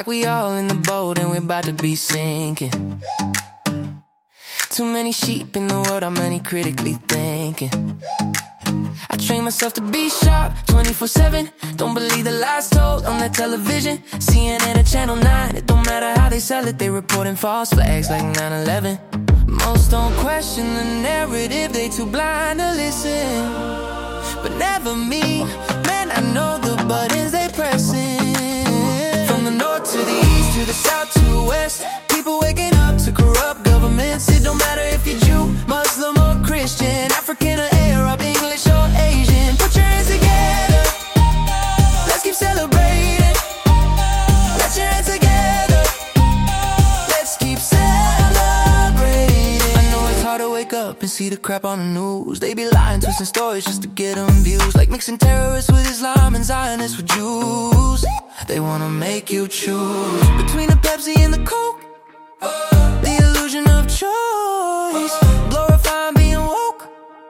we all in the boat and we're about to be sinking. Too many sheep in the world, how many critically thinking? I train myself to be sharp 24/7. Don't believe the lies told on that television. CNN or Channel 9, it don't matter how they sell it, they reporting false flags like 9/11. Most don't question the narrative, they too blind to listen. But never me, man, I know the buttons they pressing. From the north to the east, to the south to the west, people waking up to corrupt governments. It don't matter if you're Jew, Muslim or Christian, African or Arab, English or Asian. Put your hands together, let's keep celebrating. Put your hands together, let's keep celebrating. I know it's hard to wake up and see the crap on the news. They be lying, twisting stories just to get them views, like mixing terrorists with Islam and Zionists with Jews. They wanna make you choose between the Pepsi and the Coke. The illusion of choice, glorifying being woke.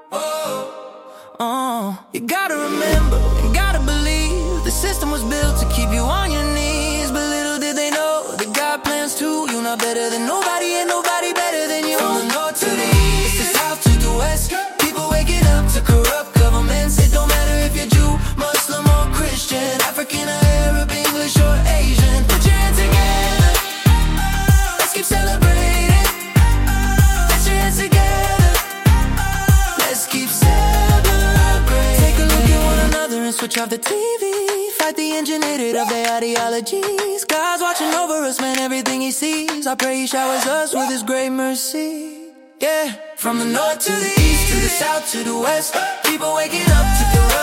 You gotta remember, you gotta believe, the system was built to keep you on your knees. But little did they know that God plans too. You're not better than nobody, and nobody better than you. From the north to the east, the south to the west, people waking up to corrupt governments. It don't matter if you're Jew, Muslim or Christian, African or Arab, English or Asian. Put your hands together, let's keep celebrating. Put your hands together, let's keep celebrating. Take a look at one another and switch off the TV. Fight the engine, hit it up, their ideologies. God's watching over us, man, everything he sees. I pray he showers us with his great mercy. Yeah, from the north to the east, to the south to the west, people waking up to corrupt